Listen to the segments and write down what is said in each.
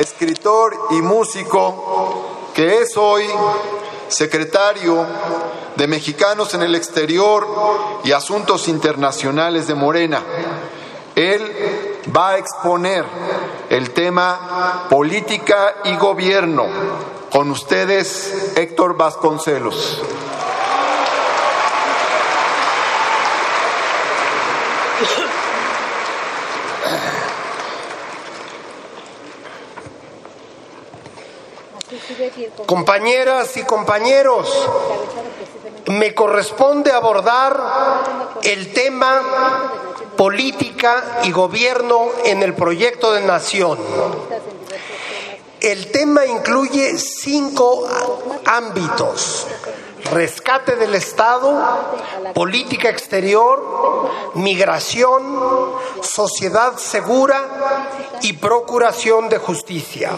escritor y músico, que es hoy secretario de Mexicanos en el Exterior y Asuntos Internacionales de Morena. Él va a exponer el tema política y gobierno. Con ustedes, Héctor Vasconcelos. Compañeras y compañeros, me corresponde abordar el tema política y gobierno en el proyecto de nación. El tema incluye 5 ámbitos: rescate del Estado, política exterior, migración, sociedad segura y procuración de justicia.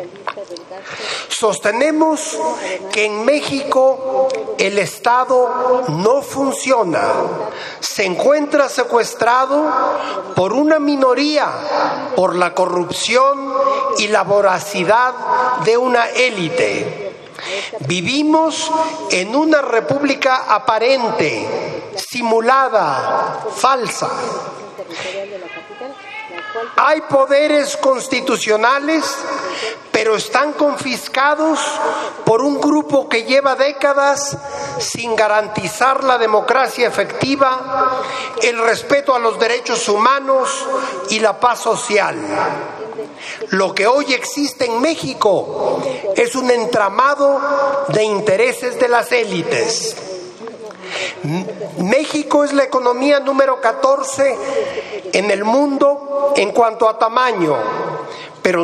Sostenemos que en México el Estado no funciona, se encuentra secuestrado por una minoría, por la corrupción y la voracidad de una élite. Vivimos en una república aparente, simulada, falsa. Hay poderes constitucionales, pero están confiscados por un grupo que lleva décadas sin garantizar la democracia efectiva, el respeto a los derechos humanos y la paz social. Lo que hoy existe en México es un entramado de intereses de las élites. México es la economía número 14 en el mundo en cuanto a tamaño, pero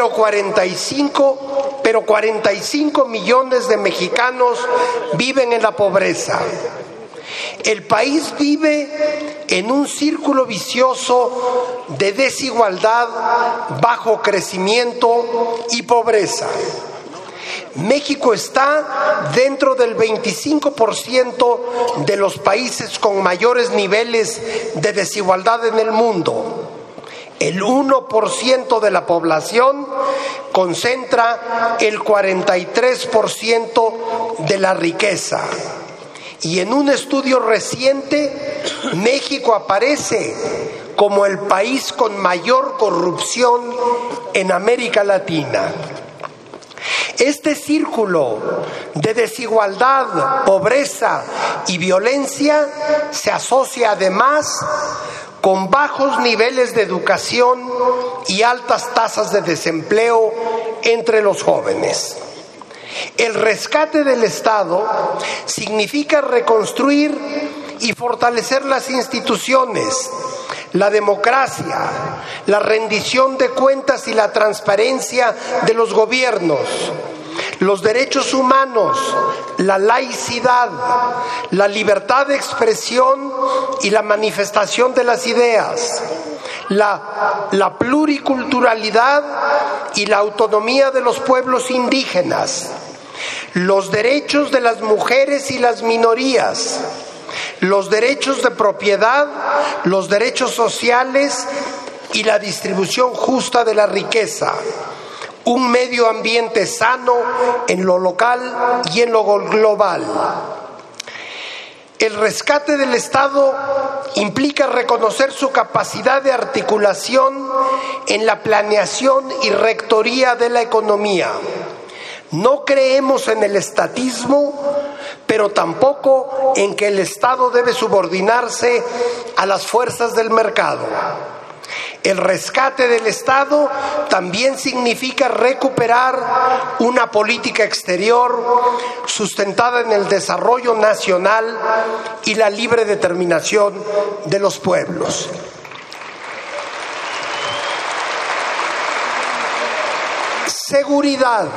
45 millones de mexicanos viven en la pobreza. El país vive en un círculo vicioso de desigualdad, bajo crecimiento y pobreza. México está dentro del 25% de los países con mayores niveles de desigualdad en el mundo. El 1% de la población concentra el 43% de la riqueza. Y en un estudio reciente, México aparece como el país con mayor corrupción en América Latina. Este círculo de desigualdad, pobreza y violencia se asocia además con bajos niveles de educación y altas tasas de desempleo entre los jóvenes. El rescate del Estado significa reconstruir y fortalecer las instituciones, la democracia, la rendición de cuentas y la transparencia de los gobiernos, los derechos humanos, la laicidad, la libertad de expresión y la manifestación de las ideas, la pluriculturalidad y la autonomía de los pueblos indígenas, los derechos de las mujeres y las minorías, los derechos de propiedad, los derechos sociales y la distribución justa de la riqueza, un medio ambiente sano en lo local y en lo global. El rescate del Estado implica reconocer su capacidad de articulación en la planeación y rectoría de la economía. No creemos en el estatismo, pero tampoco en que el Estado debe subordinarse a las fuerzas del mercado. El rescate del Estado también significa recuperar una política exterior sustentada en el desarrollo nacional y la libre determinación de los pueblos. Seguridad.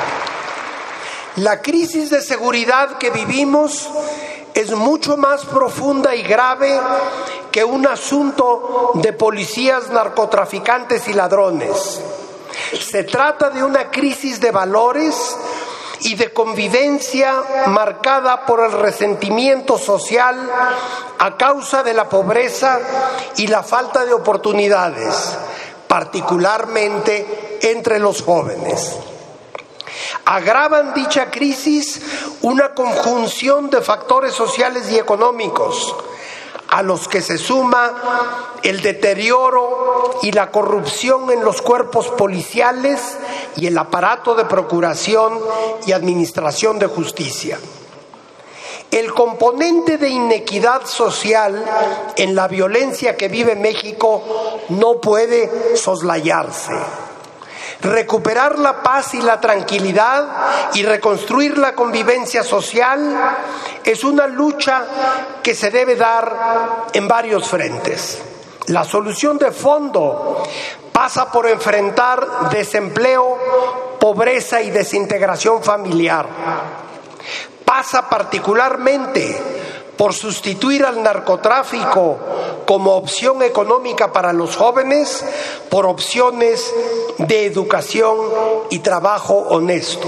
La crisis de seguridad que vivimos es mucho más profunda y grave que un asunto de policías, narcotraficantes y ladrones. Se trata de una crisis de valores y de convivencia marcada por el resentimiento social a causa de la pobreza y la falta de oportunidades. particularmente entre los jóvenes. Agravan dicha crisis una conjunción de factores sociales y económicos, a los que se suma el deterioro y la corrupción en los cuerpos policiales y el aparato de procuración y administración de justicia. El componente de inequidad social en la violencia que vive México no puede soslayarse. Recuperar la paz y la tranquilidad y reconstruir la convivencia social es una lucha que se debe dar en varios frentes. La solución de fondo pasa por enfrentar desempleo, pobreza y desintegración familiar. Pasa particularmente por sustituir al narcotráfico como opción económica para los jóvenes por opciones de educación y trabajo honesto.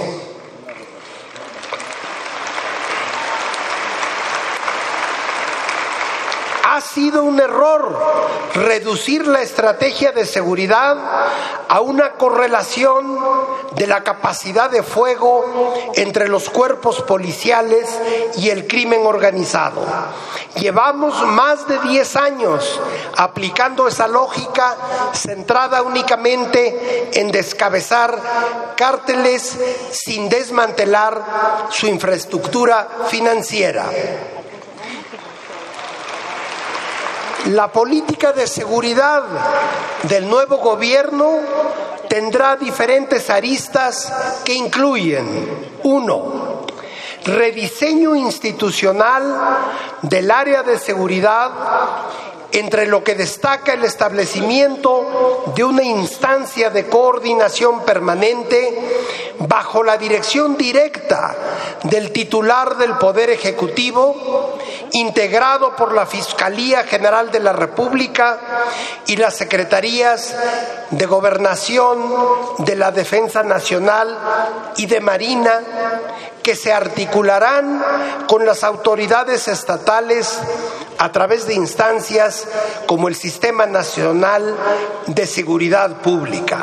Ha sido un error reducir la estrategia de seguridad a una correlación de la capacidad de fuego entre los cuerpos policiales y el crimen organizado. Llevamos más de 10 años aplicando esa lógica centrada únicamente en descabezar cárteles sin desmantelar su infraestructura financiera. La política de seguridad del nuevo gobierno tendrá diferentes aristas que incluyen: 1. Rediseño institucional del área de seguridad, entre lo que destaca el establecimiento de una instancia de coordinación permanente bajo la dirección directa del titular del Poder Ejecutivo, integrado por la Fiscalía General de la República y las Secretarías de Gobernación, de la Defensa Nacional y de Marina, que se articularán con las autoridades estatales a través de instancias como el Sistema Nacional de Seguridad Pública.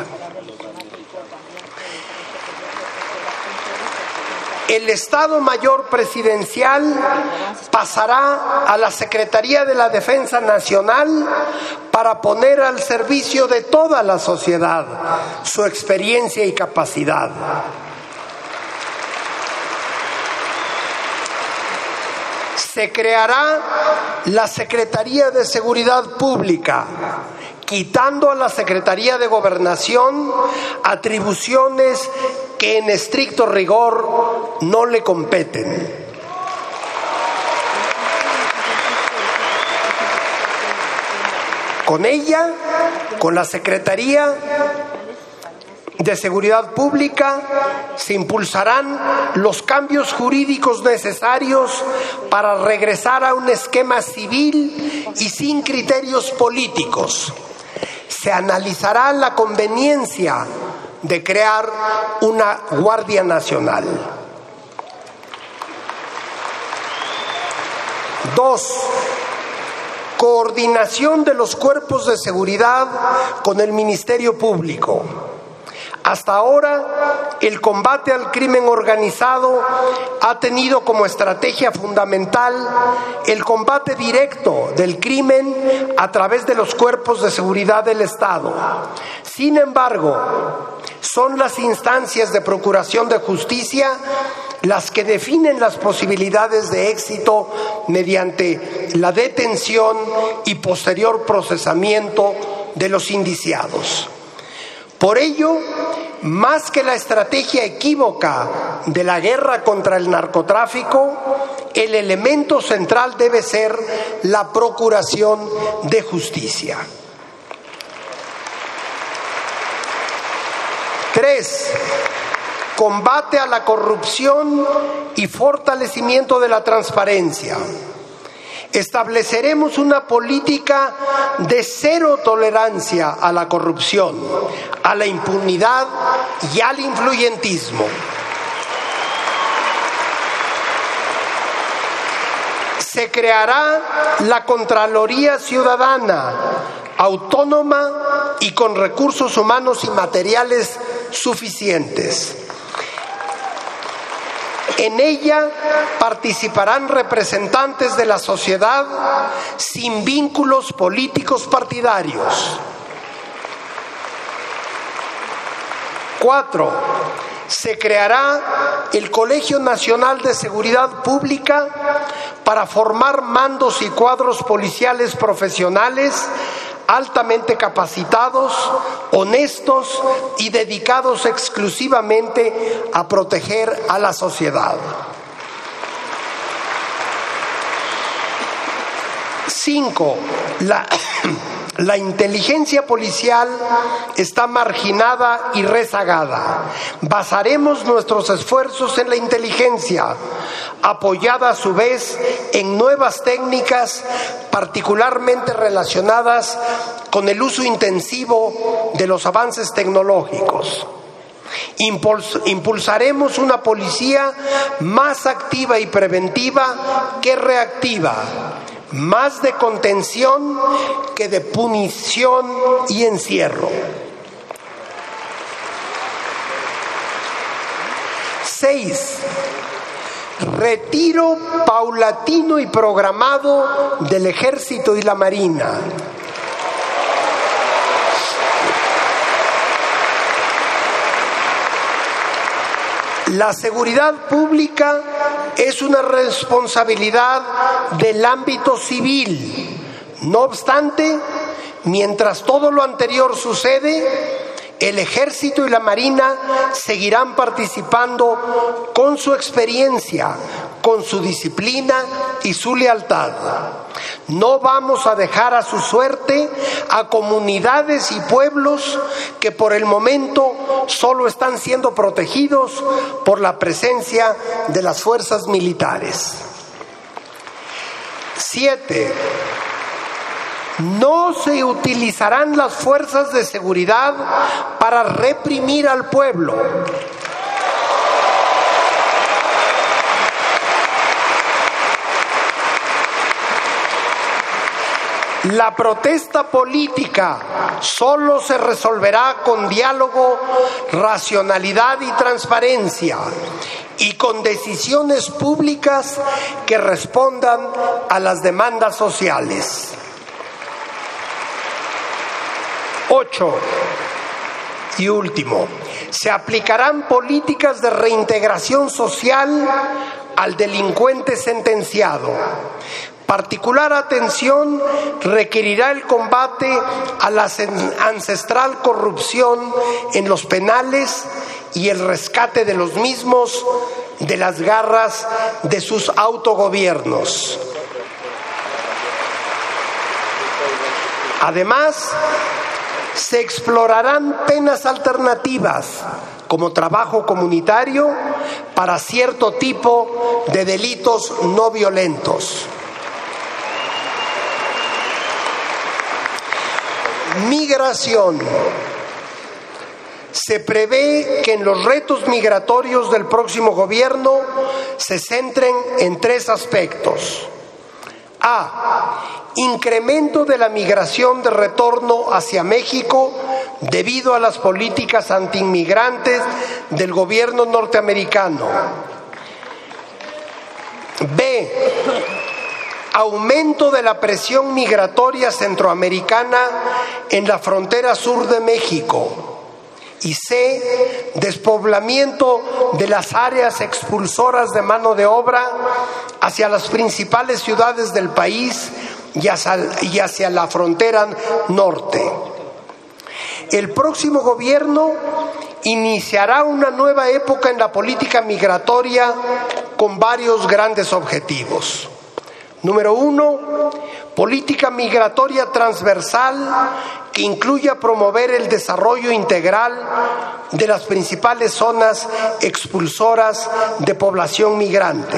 El Estado Mayor Presidencial pasará a la Secretaría de la Defensa Nacional para poner al servicio de toda la sociedad su experiencia y capacidad. Se creará la Secretaría de Seguridad Pública, quitando a la Secretaría de Gobernación atribuciones que en estricto rigor no le competen. Con ella, con la Secretaría de Seguridad Pública, se impulsarán los cambios jurídicos necesarios para regresar a un esquema civil y sin criterios políticos. Se analizará la conveniencia de crear una Guardia Nacional. 2. Coordinación de los cuerpos de seguridad con el Ministerio Público. Hasta ahora, el combate al crimen organizado ha tenido como estrategia fundamental el combate directo del crimen a través de los cuerpos de seguridad del Estado. Sin embargo, son las instancias de procuración de justicia las que definen las posibilidades de éxito mediante la detención y posterior procesamiento de los indiciados. Por ello, más que la estrategia equívoca de la guerra contra el narcotráfico, el elemento central debe ser la procuración de justicia. 3. Combate a la corrupción y fortalecimiento de la transparencia. Estableceremos una política de cero tolerancia a la corrupción, a la impunidad y al influyentismo. Se creará la Contraloría Ciudadana, autónoma y con recursos humanos y materiales suficientes. En ella participarán representantes de la sociedad sin vínculos políticos partidarios. 4. Se creará el Colegio Nacional de Seguridad Pública para formar mandos y cuadros policiales profesionales altamente capacitados, honestos y dedicados exclusivamente a proteger a la sociedad. 5. La inteligencia policial está marginada y rezagada. Basaremos nuestros esfuerzos en la inteligencia, apoyada a su vez en nuevas técnicas particularmente relacionadas con el uso intensivo de los avances tecnológicos. Impulsaremos una policía más activa y preventiva que reactiva, más de contención que de punición y encierro. 6. Retiro paulatino y programado del Ejército y la Marina. La seguridad pública es una responsabilidad del ámbito civil. No obstante, mientras todo lo anterior sucede, el Ejército y la Marina seguirán participando con su experiencia, con su disciplina y su lealtad. No vamos a dejar a su suerte a comunidades y pueblos que por el momento solo están siendo protegidos por la presencia de las fuerzas militares. 7. No se utilizarán las fuerzas de seguridad para reprimir al pueblo. La protesta política solo se resolverá con diálogo, racionalidad y transparencia, y con decisiones públicas que respondan a las demandas sociales. 8. Y último, se aplicarán políticas de reintegración social al delincuente sentenciado. Particular atención requerirá el combate a la ancestral corrupción en los penales y el rescate de los mismos de las garras de sus autogobiernos. Además, se explorarán penas alternativas como trabajo comunitario para cierto tipo de delitos no violentos. Migración. Se prevé que en los retos migratorios del próximo gobierno se centren en 3 aspectos. A. Incremento de la migración de retorno hacia México debido a las políticas antiinmigrantes del gobierno norteamericano. B. Aumento de la presión migratoria centroamericana en la frontera sur de México. Y C. Despoblamiento de las áreas expulsoras de mano de obra hacia las principales ciudades del país y hacia la frontera norte. El próximo gobierno iniciará una nueva época en la política migratoria con varios grandes objetivos. Número 1, política migratoria transversal que incluya promover el desarrollo integral de las principales zonas expulsoras de población migrante.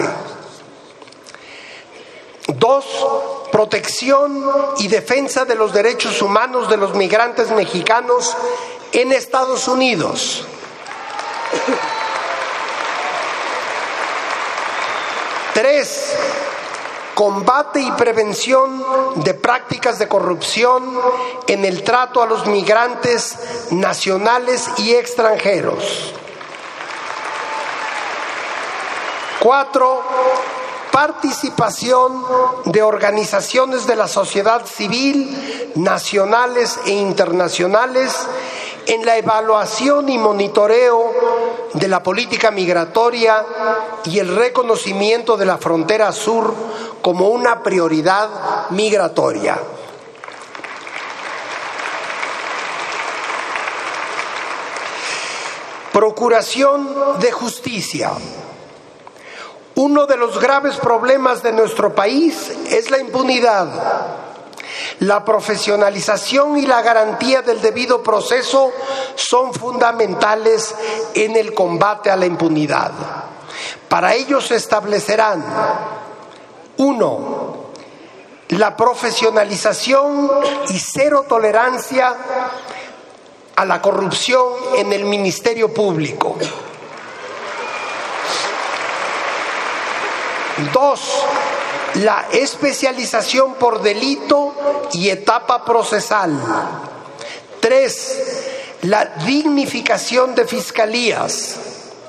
2, protección y defensa de los derechos humanos de los migrantes mexicanos en Estados Unidos. 3, combate y prevención de prácticas de corrupción en el trato a los migrantes nacionales y extranjeros. 4. Participación de organizaciones de la sociedad civil, nacionales e internacionales, en la evaluación y monitoreo de la política migratoria y el reconocimiento de la frontera sur como una prioridad migratoria. Procuración de justicia. Uno de los graves problemas de nuestro país es la impunidad. La profesionalización y la garantía del debido proceso son fundamentales en el combate a la impunidad. Para ello se establecerán: 1. La profesionalización y cero tolerancia a la corrupción en el Ministerio Público. 2. La especialización por delito y etapa procesal. 3. La dignificación de fiscalías.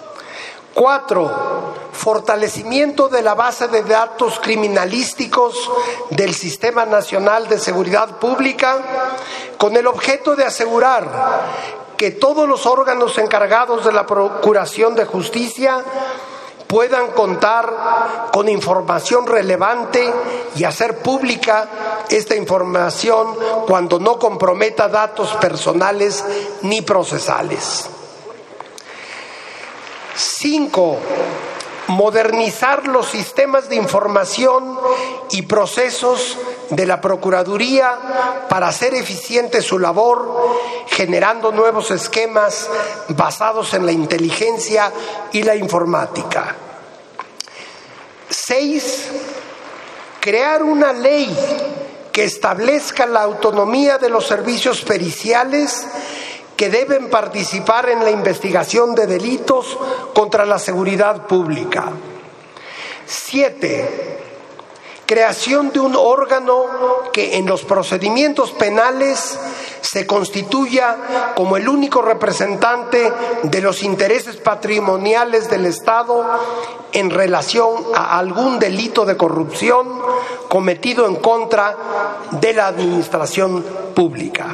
4. Fortalecimiento de la base de datos criminalísticos del Sistema Nacional de Seguridad Pública, con el objeto de asegurar que todos los órganos encargados de la Procuración de Justicia puedan contar con información relevante y hacer pública esta información cuando no comprometa datos personales ni procesales. 5. Modernizar los sistemas de información y procesos de la Procuraduría para hacer eficiente su labor, generando nuevos esquemas basados en la inteligencia y la informática. 6. Crear una ley que establezca la autonomía de los servicios periciales que deben participar en la investigación de delitos contra la seguridad pública. 7. Creación de un órgano que en los procedimientos penales se constituya como el único representante de los intereses patrimoniales del Estado en relación a algún delito de corrupción cometido en contra de la administración pública.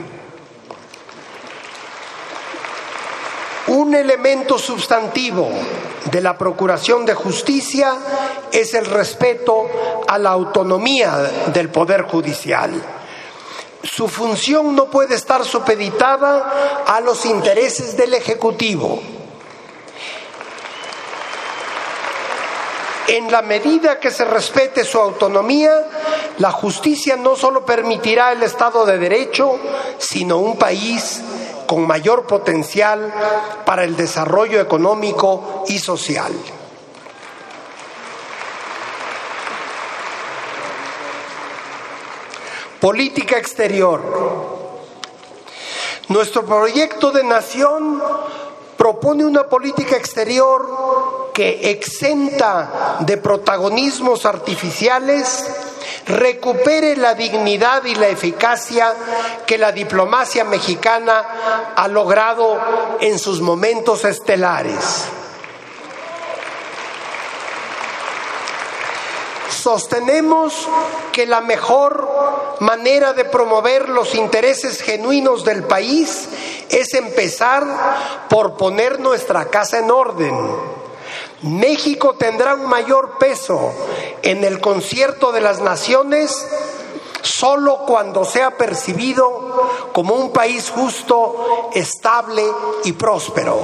Un elemento sustantivo de la Procuración de Justicia es el respeto a la autonomía del Poder Judicial. Su función no puede estar supeditada a los intereses del Ejecutivo. En la medida que se respete su autonomía, la justicia no solo permitirá el Estado de Derecho, sino un país con mayor potencial para el desarrollo económico y social. Política exterior. Nuestro proyecto de nación propone una política exterior que, exenta de protagonismos artificiales, recupere la dignidad y la eficacia que la diplomacia mexicana ha logrado en sus momentos estelares. Sostenemos que la mejor manera de promover los intereses genuinos del país es empezar por poner nuestra casa en orden. México tendrá un mayor peso en el concierto de las naciones solo cuando sea percibido como un país justo, estable y próspero.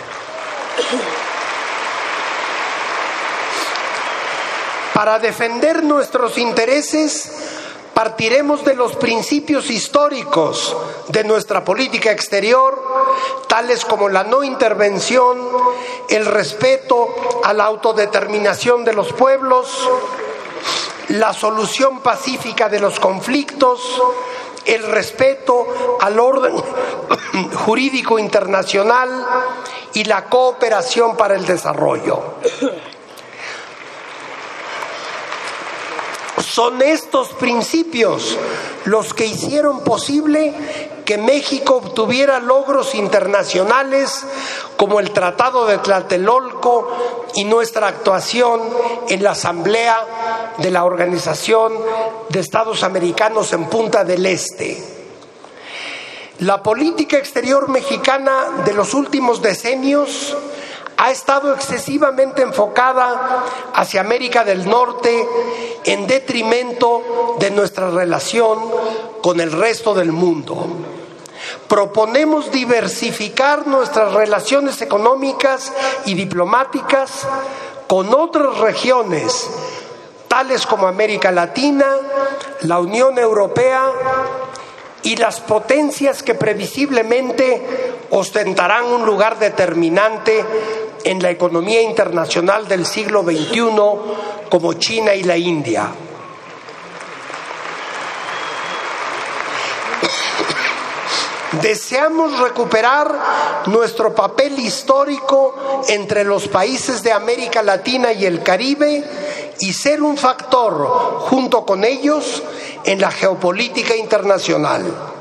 Para defender nuestros intereses, partiremos de los principios históricos de nuestra política exterior, tales como la no intervención, el respeto a la autodeterminación de los pueblos, la solución pacífica de los conflictos, el respeto al orden jurídico internacional y la cooperación para el desarrollo. Son estos principios los que hicieron posible que México obtuviera logros internacionales como el Tratado de Tlatelolco y nuestra actuación en la Asamblea de la Organización de Estados Americanos en Punta del Este. La política exterior mexicana de los últimos decenios ha estado excesivamente enfocada hacia América del Norte en detrimento de nuestra relación con el resto del mundo. Proponemos diversificar nuestras relaciones económicas y diplomáticas con otras regiones, tales como América Latina, la Unión Europea y las potencias que previsiblemente ostentarán un lugar determinante en la economía internacional del siglo XXI, como China y la India. Deseamos recuperar nuestro papel histórico entre los países de América Latina y el Caribe y ser un factor, junto con ellos, en la geopolítica internacional.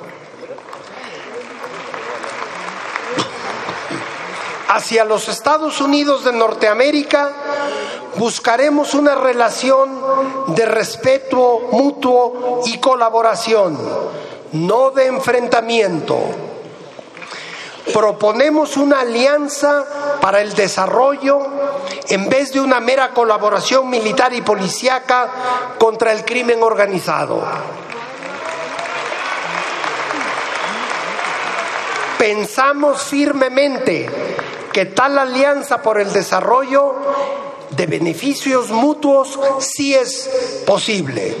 Hacia los Estados Unidos de Norteamérica buscaremos una relación de respeto mutuo y colaboración, no de enfrentamiento. Proponemos una alianza para el desarrollo en vez de una mera colaboración militar y policíaca contra el crimen organizado. Pensamos firmemente que tal alianza por el desarrollo de beneficios mutuos sí es posible.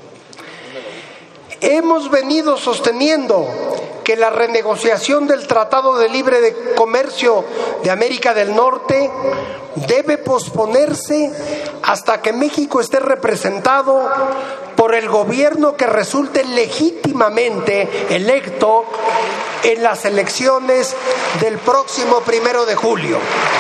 Hemos venido sosteniendo que la renegociación del Tratado de Libre Comercio de América del Norte debe posponerse hasta que México esté representado por el gobierno que resulte legítimamente electo en las elecciones del próximo 1 de julio.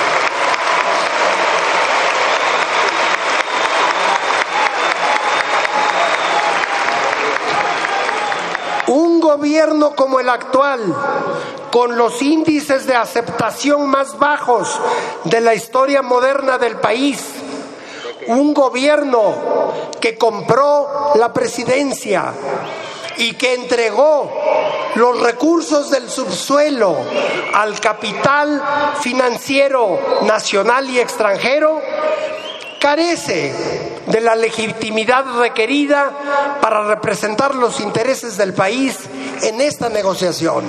Un gobierno como el actual, con los índices de aceptación más bajos de la historia moderna del país, un gobierno que compró la presidencia y que entregó los recursos del subsuelo al capital financiero nacional y extranjero, carece de la legitimidad requerida para representar los intereses del país en esta negociación.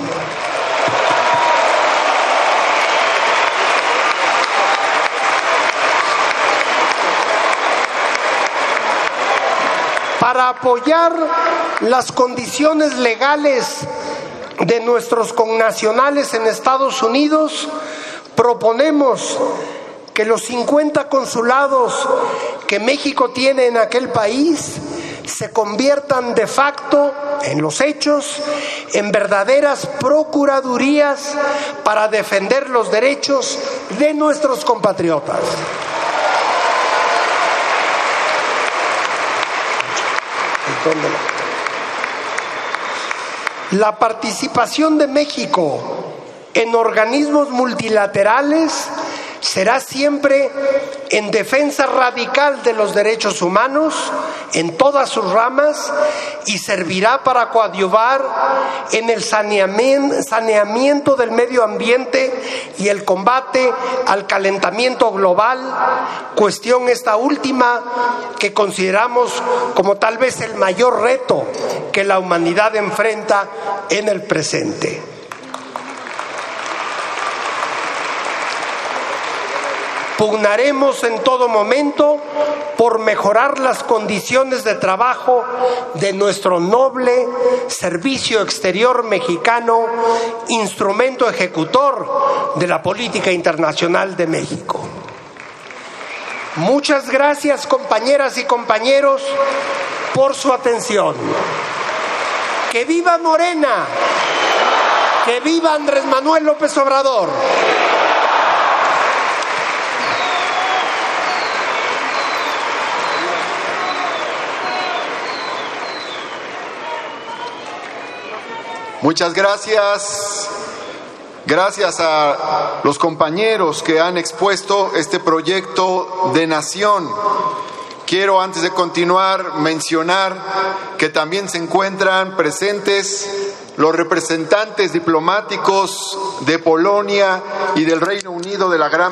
Para apoyar las condiciones legales de nuestros connacionales en Estados Unidos, proponemos que los 50 consulados que México tiene en aquel país se conviertan de facto, en los hechos, en verdaderas procuradurías para defender los derechos de nuestros compatriotas. La participación de México en organismos multilaterales será siempre en defensa radical de los derechos humanos en todas sus ramas y servirá para coadyuvar en el saneamiento del medio ambiente y el combate al calentamiento global, cuestión esta última que consideramos como tal vez el mayor reto que la humanidad enfrenta en el presente. Pugnaremos en todo momento por mejorar las condiciones de trabajo de nuestro noble Servicio Exterior Mexicano, instrumento ejecutor de la política internacional de México. Muchas gracias, compañeras y compañeros, por su atención. ¡Que viva Morena! ¡Que viva Andrés Manuel López Obrador! Muchas gracias. Gracias a los compañeros que han expuesto este proyecto de nación. Quiero, antes de continuar, mencionar que también se encuentran presentes los representantes diplomáticos de Polonia y del Reino Unido de la Gran